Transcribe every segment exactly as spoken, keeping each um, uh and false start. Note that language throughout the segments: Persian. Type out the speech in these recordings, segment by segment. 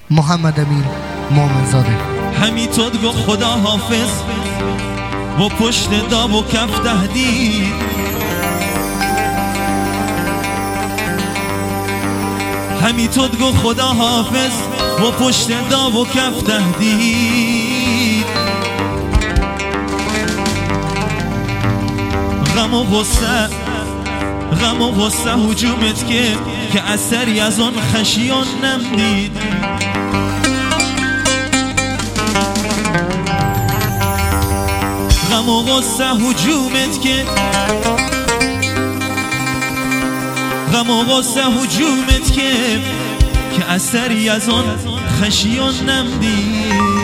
محمد امین مومنزاده. همینطور گو خدا حافظ و پشت داب و کف تهدید، همینطور گو خدا حافظ و پشت داب و کف تهدید. غم و غصه غم و غصه هجومت که که اثری از آن خشیان نمدید. غم و غصه هجومت که غم و غصه هجومت که که اثری از آن خشیان نمدید.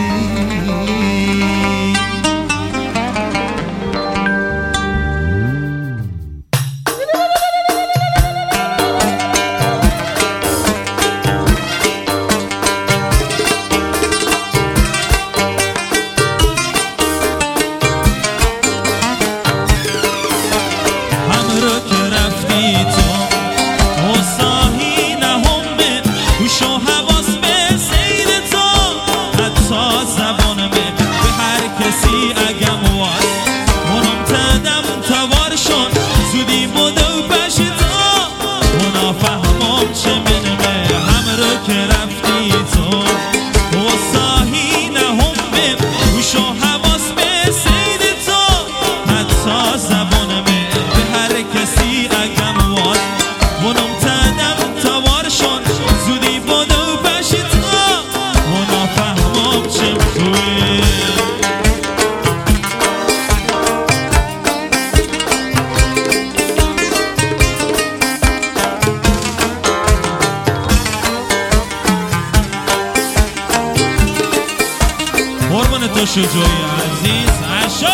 تو شجاعی عزیز عشا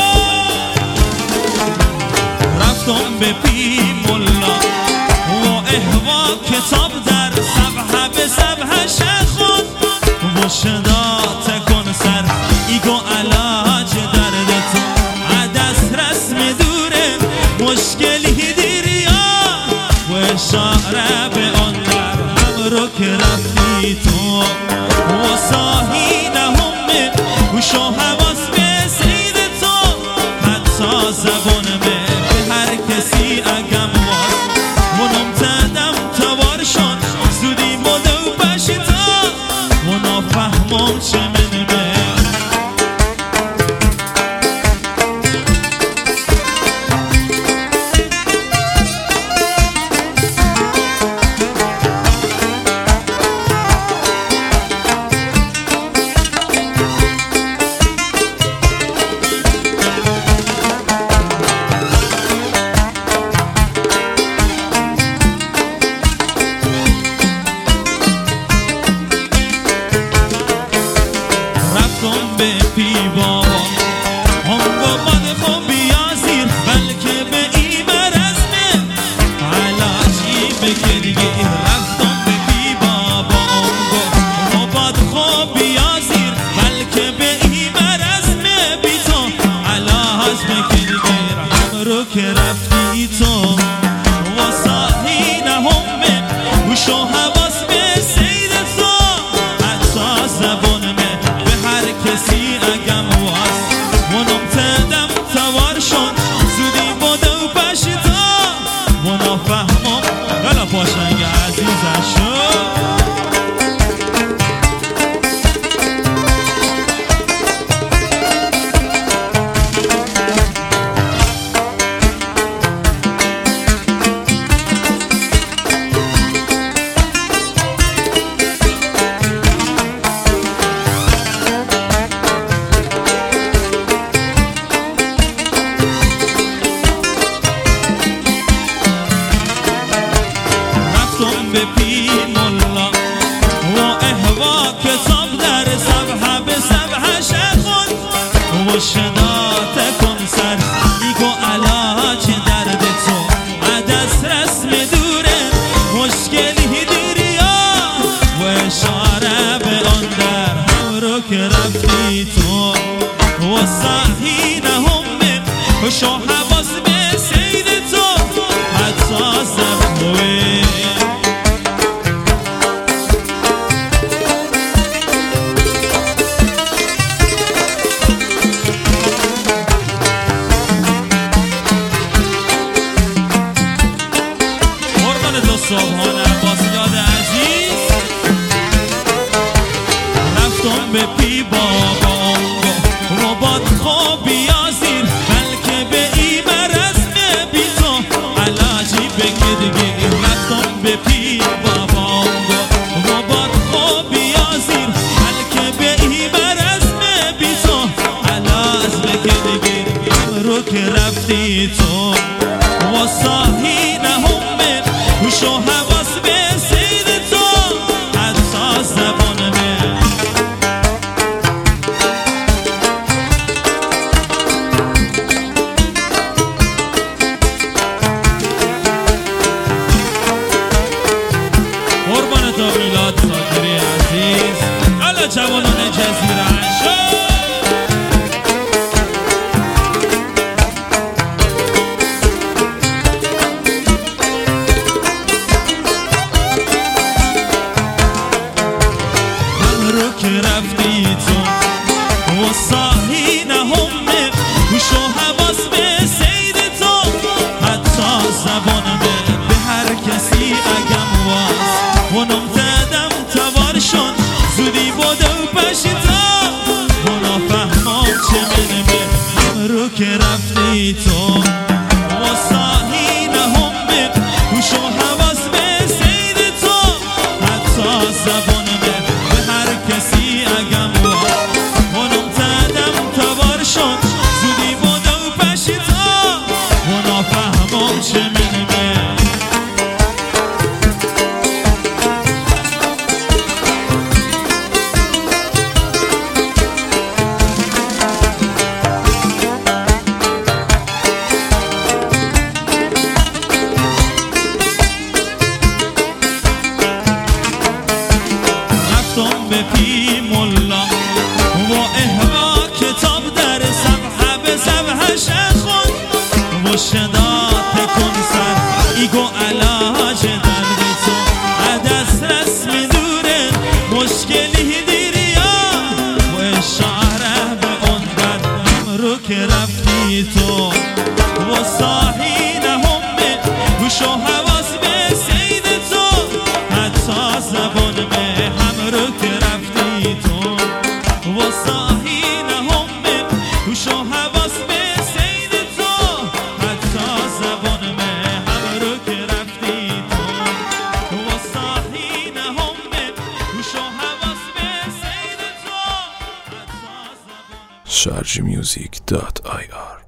رفتم به پی ملا و احوا کتاب در صفحه به صفحه شخون و شدا تکن سر ایگو علاج درد تو عدس رسم دوره مشکلی دیریا و اشاره به آن در هم رو که رفتی تو و ساهی نهمه گوش و حواس به سید تو حتی زبانمه به هر کسی اگم واز منم تدم توارشان زودی مدو باشی تا منا فهمم چه منمه به پی بابا آنگاه باد خوب بیازیر بلکه به ای مرزمه علاجی بکه دیگه رفتم به پی بابا آنگاه باد خوب بیازیر بلکه به ای مرزمه بی تو علاج بکه دیگه هم رو که رفتی تو و ساهی نهمه گوش و حواس به سید تو حتی زبانمه کسی اگم واز منم تدم توارشان زودی بودو پشی تا منا فهمم غلا پاشنگ عزیزشو به پی ملا و احوا کتاب در صفحه به صفحه شخون و شدا تکن سر ایگو علاج درد تو عدس رسم دوره مشکلی دیریا و اشاره به آن در هم رو که رفتی تو و ساهی نهمه خوش و حواس به سید تو حتی زبوه جوانان جزیره شو که رفتی تو و ساهی نهمه گوش و حواس به سید تو حتی زبانمه به هر کسی اگم واز ونم تدم توارشون زودی بوده و پشیتا ونا فهمم چه منمه رو که رفتی تو و ساهی نهمه گوش و حواس به سید تو حتی زبانمه کسی اگم و منم تدم توار شد زودی بوده و پشیتا و نافهمم چه منمه به پی ملا و احوا کتاب در صفحه به صفحه شخون و شدات کن سر ایگو علاج درد تو عدس رسم دوره مشکلی دیریا و اشاره به اون دردم رو که رفتی تو و ساهی نهمه گوش و حواس به سید تو حتی زبان به هم رو که رفتی تو و ساهی نهمه گوش و حواس به سید تو حتی زبان به هم رو که رفتی تو و ساهی نهمه گوش و حواس به سید تو حتی زبان شارژ میوزیک دات آی آر